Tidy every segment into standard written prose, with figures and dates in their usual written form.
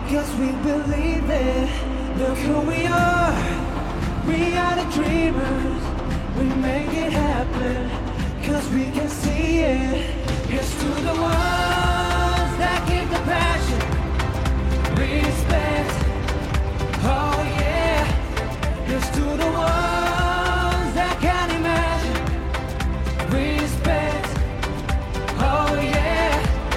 Cause we believe it. Look who we are. We are the dreamers. We make it happen. Cause we can see it. Here's to the ones that give the passion. Respect. Oh yeah. Here's to the ones that can imagine. Respect. Oh yeah.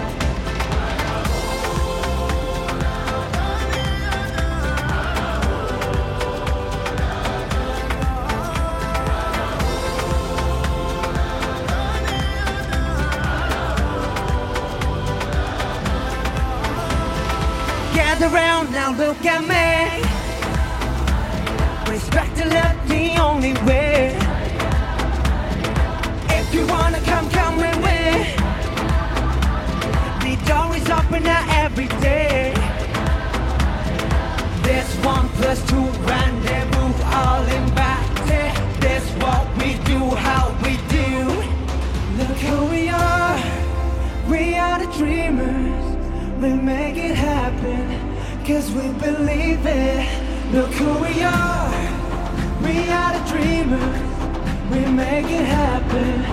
Gather round now, look at me. Respect and love the only way. If you wanna come with me. The door is open now every day. This 1+2 rendezvous, all invited. This what we do, how we do. Look who we are. We are the dreamers. We make it happen, cause we believe it. Look who we are. We are the dreamers. We make it happen,